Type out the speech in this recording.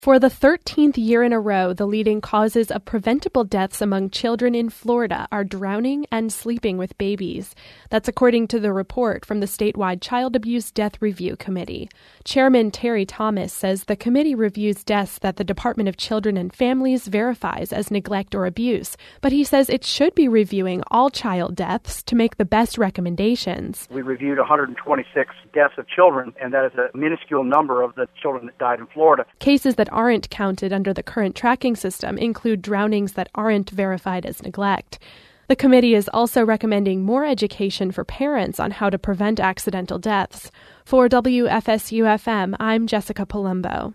For the 13th year in a row, the leading causes of preventable deaths among children in Florida are drowning and sleeping with babies. That's according to the report from the statewide Child Abuse Death Review Committee. Chairman Terry Thomas says the committee reviews deaths that the Department of Children and Families verifies as neglect or abuse, but he says it should be reviewing all child deaths to make the best recommendations. We reviewed 126 deaths of children, and that is a minuscule number of the children that died in Florida. Cases that aren't counted under the current tracking system include drownings that aren't verified as neglect. The committee is also recommending more education for parents on how to prevent accidental deaths. For WFSU-FM, I'm Jessica Palumbo.